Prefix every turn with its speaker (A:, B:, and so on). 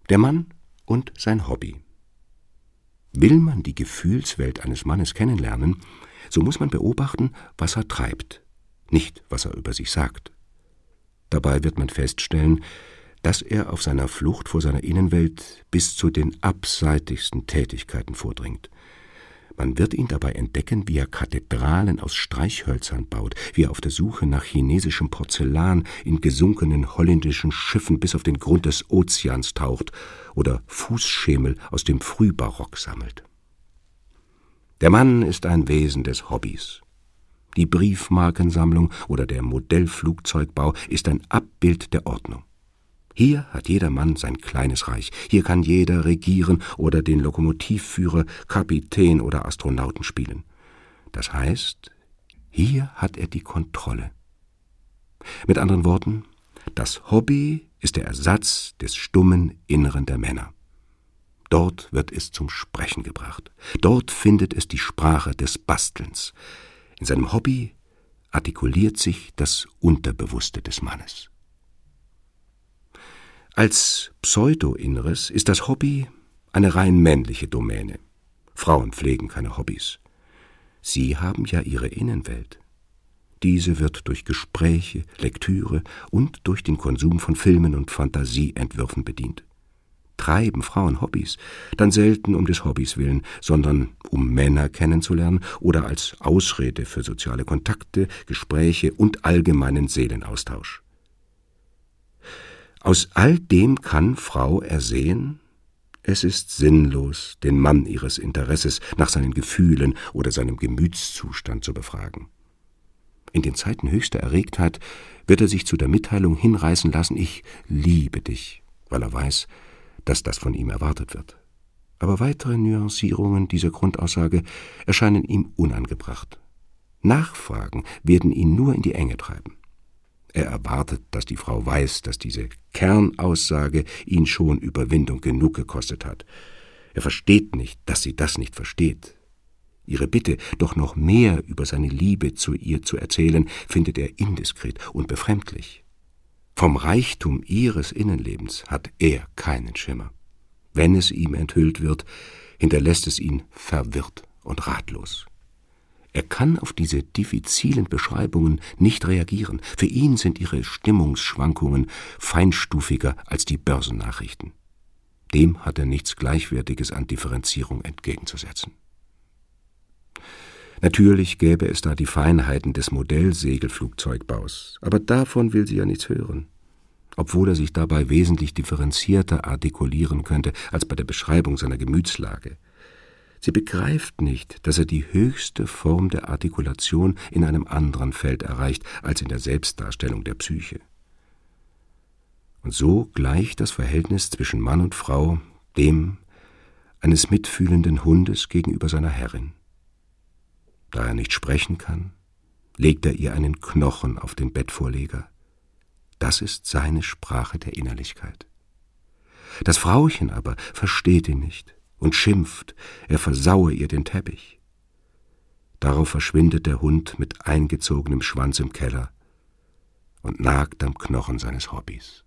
A: Der Mann und sein Hobby. Will man die Gefühlswelt eines Mannes kennenlernen, so muss man beobachten, was er treibt, nicht was er über sich sagt. Dabei wird man feststellen, dass er auf seiner Flucht vor seiner Innenwelt bis zu den abseitigsten Tätigkeiten vordringt. Man wird ihn dabei entdecken, wie er Kathedralen aus Streichhölzern baut, wie er auf der Suche nach chinesischem Porzellan in gesunkenen holländischen Schiffen bis auf den Grund des Ozeans taucht oder Fußschemel aus dem Frühbarock sammelt. Der Mann ist ein Wesen des Hobbys. Die Briefmarkensammlung oder der Modellflugzeugbau ist ein Abbild der Ordnung. Hier hat jeder Mann sein kleines Reich. Hier kann jeder regieren oder den Lokomotivführer, Kapitän oder Astronauten spielen. Das heißt, hier hat er die Kontrolle. Mit anderen Worten, das Hobby ist der Ersatz des stummen Inneren der Männer. Dort wird es zum Sprechen gebracht. Dort findet es die Sprache des Bastelns. In seinem Hobby artikuliert sich das Unterbewusste des Mannes. Als Pseudo-Inneres ist das Hobby eine rein männliche Domäne. Frauen pflegen keine Hobbys. Sie haben ja ihre Innenwelt. Diese wird durch Gespräche, Lektüre und durch den Konsum von Filmen und Fantasieentwürfen bedient. Treiben Frauen Hobbys, dann selten um des Hobbys willen, sondern um Männer kennenzulernen oder als Ausrede für soziale Kontakte, Gespräche und allgemeinen Seelenaustausch. Aus all dem kann Frau ersehen, es ist sinnlos, den Mann ihres Interesses nach seinen Gefühlen oder seinem Gemütszustand zu befragen. In den Zeiten höchster Erregtheit wird er sich zu der Mitteilung hinreißen lassen, ich liebe dich, weil er weiß, dass das von ihm erwartet wird. Aber weitere Nuancierungen dieser Grundaussage erscheinen ihm unangebracht. Nachfragen werden ihn nur in die Enge treiben. Er erwartet, dass die Frau weiß, dass diese Kernaussage ihn schon Überwindung genug gekostet hat. Er versteht nicht, dass sie das nicht versteht. Ihre Bitte, doch noch mehr über seine Liebe zu ihr zu erzählen, findet er indiskret und befremdlich. Vom Reichtum ihres Innenlebens hat er keinen Schimmer. Wenn es ihm enthüllt wird, hinterlässt es ihn verwirrt und ratlos. Er kann auf diese diffizilen Beschreibungen nicht reagieren. Für ihn sind ihre Stimmungsschwankungen feinstufiger als die Börsennachrichten. Dem hat er nichts Gleichwertiges an Differenzierung entgegenzusetzen. Natürlich gäbe es da die Feinheiten des Modellsegelflugzeugbaus, aber davon will sie ja nichts hören. Obwohl er sich dabei wesentlich differenzierter artikulieren könnte als bei der Beschreibung seiner Gemütslage. Sie begreift nicht, dass er die höchste Form der Artikulation in einem anderen Feld erreicht als in der Selbstdarstellung der Psyche. Und so gleicht das Verhältnis zwischen Mann und Frau dem eines mitfühlenden Hundes gegenüber seiner Herrin. Da er nicht sprechen kann, legt er ihr einen Knochen auf den Bettvorleger. Das ist seine Sprache der Innerlichkeit. Das Frauchen aber versteht ihn nicht und schimpft, er versaue ihr den Teppich. Darauf verschwindet der Hund mit eingezogenem Schwanz im Keller und nagt am Knochen seines Hobbys.